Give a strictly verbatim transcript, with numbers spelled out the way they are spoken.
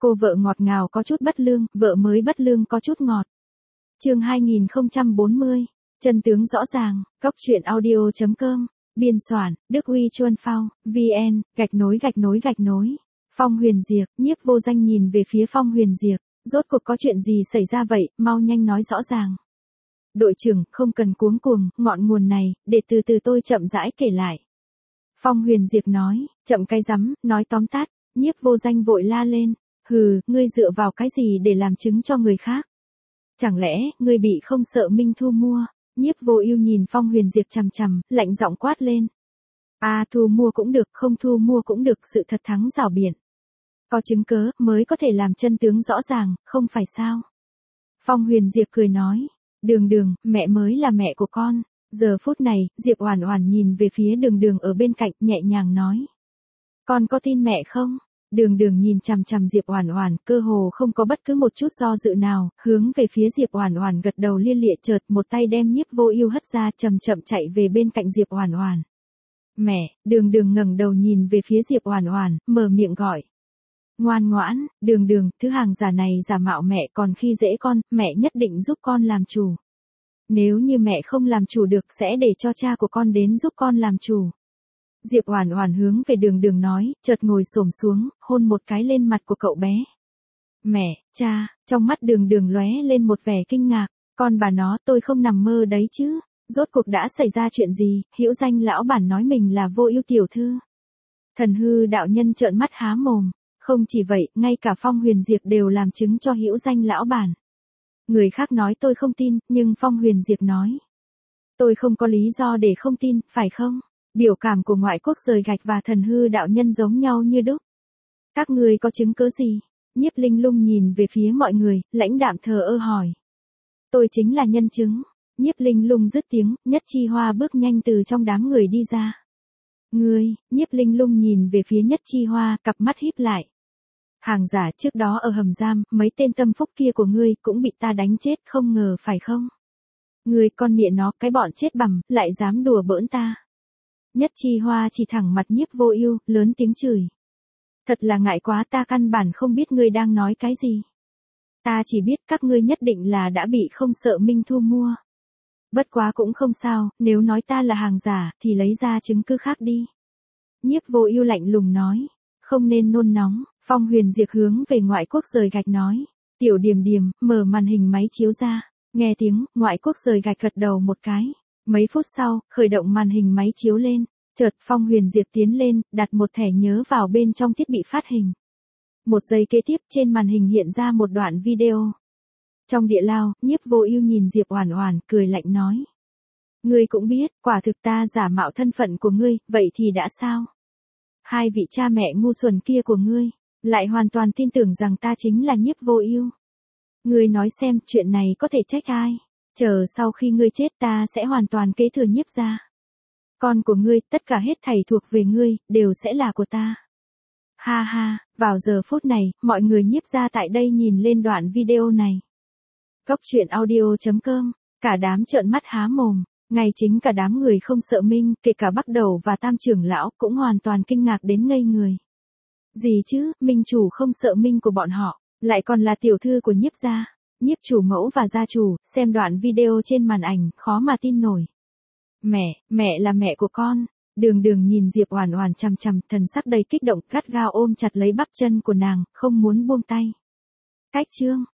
Cô vợ ngọt ngào có chút bất lương, vợ mới bất lương có chút ngọt. Chương hai nghìn không trăm bốn mươi, chân tướng rõ ràng, góc truyện audio chấm com, biên soạn, Đức Uy Chuân Phao, vn, gạch nối gạch nối gạch nối. Phong Huyền Diệp, Nhiếp Vô Danh nhìn về phía Phong Huyền Diệp, rốt cuộc có chuyện gì xảy ra vậy, mau nhanh nói rõ ràng. Đội trưởng, không cần cuống cuồng, ngọn nguồn này, để từ từ tôi chậm rãi kể lại. Phong Huyền Diệp nói, chậm cái rắm, nói tóm tắt. Nhiếp Vô Danh vội la lên, hừ, ngươi dựa vào cái gì để làm chứng cho người khác? Chẳng lẽ, ngươi bị không sợ Minh Thu mua? Nhiếp Vô Ưu nhìn Phong Huyền Diệp chằm chằm, lạnh giọng quát lên. À, thu mua cũng được, không thu mua cũng được, sự thật thắng rào biển. Có chứng cớ, mới có thể làm chân tướng rõ ràng, không phải sao? Phong Huyền Diệp cười nói, Đường Đường, mẹ mới là mẹ của con. Giờ phút này, Diệp Oản Oản nhìn về phía Đường Đường ở bên cạnh, nhẹ nhàng nói. Con có tin mẹ không? Đường Đường nhìn chằm chằm Diệp Oản Oản, cơ hồ không có bất cứ một chút do dự nào, hướng về phía Diệp Oản Oản gật đầu lia lịa, chợt một tay đem Nhiếp Vô Ưu hất ra, chậm chậm chạy về bên cạnh Diệp Oản Oản. Mẹ, Đường Đường ngẩng đầu nhìn về phía Diệp Oản Oản, mở miệng gọi. Ngoan ngoãn, Đường Đường, thứ hàng giả này giả mạo mẹ còn khi dễ con, mẹ nhất định giúp con làm chủ. Nếu như mẹ không làm chủ được sẽ để cho cha của con đến giúp con làm chủ. Diệp Oản Oản hướng về Đường Đường nói, chợt ngồi xổm xuống, hôn một cái lên mặt của cậu bé. Mẹ, cha, trong mắt Đường Đường lóe lên một vẻ kinh ngạc, con bà nó, tôi không nằm mơ đấy chứ, rốt cuộc đã xảy ra chuyện gì? Hữu Danh lão bản nói mình là Vô Ưu tiểu thư. Thần Hư đạo nhân trợn mắt há mồm, không chỉ vậy, ngay cả Phong Huyền Diệp đều làm chứng cho Hữu Danh lão bản. Người khác nói tôi không tin, nhưng Phong Huyền Diệp nói, tôi không có lý do để không tin, phải không? Biểu cảm của ngoại quốc rời gạch và Thần Hư đạo nhân giống nhau như đúc. Các ngươi có chứng cứ gì? Nhiếp Linh Lung nhìn về phía mọi người, lãnh đạm thờ ơ hỏi. Tôi chính là nhân chứng. Nhiếp Linh Lung dứt tiếng, Nhất Chi Hoa bước nhanh từ trong đám người đi ra. Ngươi, Nhiếp Linh Lung nhìn về phía Nhất Chi Hoa, cặp mắt híp lại. Hàng giả trước đó ở hầm giam, mấy tên tâm phúc kia của ngươi cũng bị ta đánh chết, không ngờ phải không? Ngươi con mẹ nó, cái bọn chết bằm, lại dám đùa bỡn ta. Nhất Chi Hoa chỉ thẳng mặt Nhiếp Vô Ưu, lớn tiếng chửi. Thật là ngại quá, ta căn bản không biết ngươi đang nói cái gì. Ta chỉ biết các ngươi nhất định là đã bị không sợ Minh Thu mua. Bất quá cũng không sao, nếu nói ta là hàng giả, thì lấy ra chứng cứ khác đi. Nhiếp Vô Ưu lạnh lùng nói, không nên nôn nóng. Phong Huyền Diệp hướng về ngoại quốc rời gạch nói. Tiểu Điềm Điềm, mở màn hình máy chiếu ra. Nghe tiếng, ngoại quốc rời gạch gật đầu một cái. Mấy phút sau, khởi động màn hình máy chiếu lên. Chợt Phong Huyền Diệp tiến lên, đặt một thẻ nhớ vào bên trong thiết bị phát hình. Một giây kế tiếp trên màn hình hiện ra một đoạn video. Trong địa lao, Nhiếp Vô Ưu nhìn Diệp Oản Oản, cười lạnh nói. Ngươi cũng biết, quả thực ta giả mạo thân phận của ngươi, vậy thì đã sao? Hai vị cha mẹ ngu xuẩn kia của ngươi, lại hoàn toàn tin tưởng rằng ta chính là Nhiếp Vô Ưu. Ngươi nói xem, chuyện này có thể trách ai? Chờ sau khi ngươi chết ta sẽ hoàn toàn kế thừa Nhiếp gia. Con của ngươi, tất cả hết thảy thuộc về ngươi, đều sẽ là của ta. Ha ha, vào giờ phút này, mọi người Nhiếp gia tại đây nhìn lên đoạn video này. Góc truyện audio chấm com, cả đám trợn mắt há mồm, ngay chính cả đám người không sợ Minh, kể cả Bắc Đầu và Tam trưởng lão cũng hoàn toàn kinh ngạc đến ngây người. Gì chứ, Minh chủ không sợ Minh của bọn họ, lại còn là tiểu thư của Nhiếp gia. Nhiếp chủ mẫu và gia chủ, xem đoạn video trên màn ảnh, khó mà tin nổi. Mẹ, mẹ là mẹ của con. Đường Đường nhìn Diệp Oản Oản chằm chằm, thần sắc đầy kích động, gắt gao ôm chặt lấy bắp chân của nàng, không muốn buông tay. Cách chương